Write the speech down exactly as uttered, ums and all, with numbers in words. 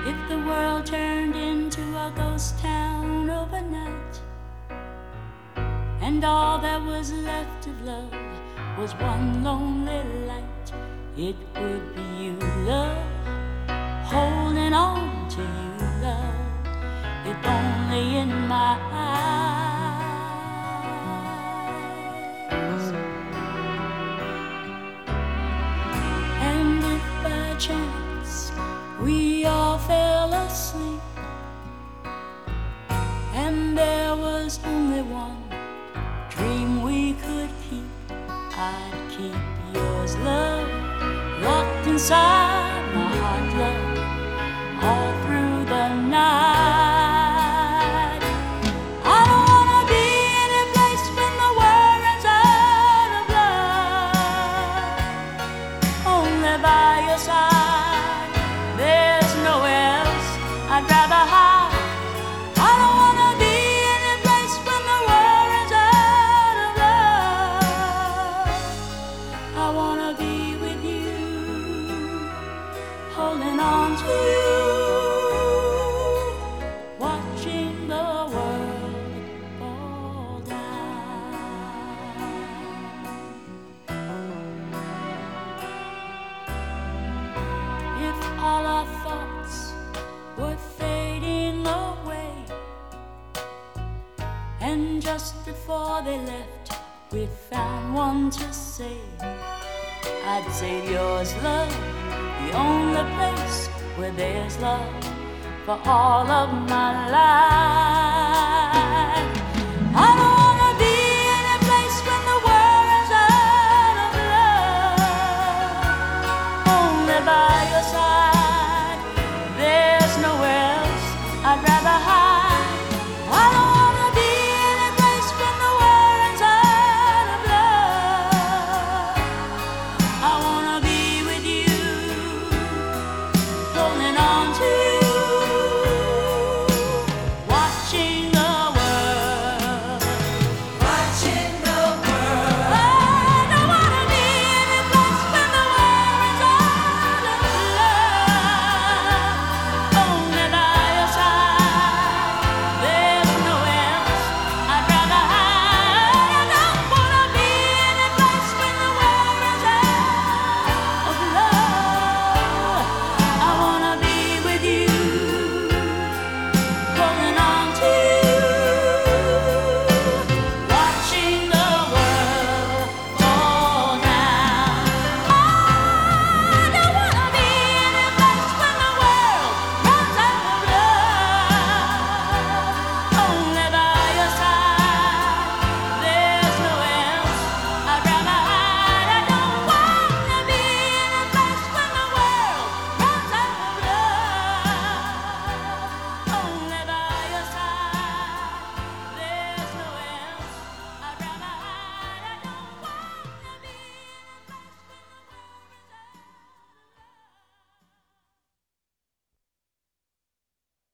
If the world turned into a ghost town overnight, and all that was left of love was one lonely light, it would be you, love, holding on to you, love, if only in my eyes. And if by chance we all fell asleep, and there was only one dream we could keep, I'd keep yours, love, locked inside my heart, love, all through the night. I don't wanna be any place when the world runs out of love. Only by your side, there's nowhere else I'd rather hide. I don't wanna be any place when the world runs out of love. I wanna be with you, holding on to you, watching the world fall down. If all our thoughts were fading away, and just before they left we found one to say, I'd save yours, love, the only place where there's love for all of my life.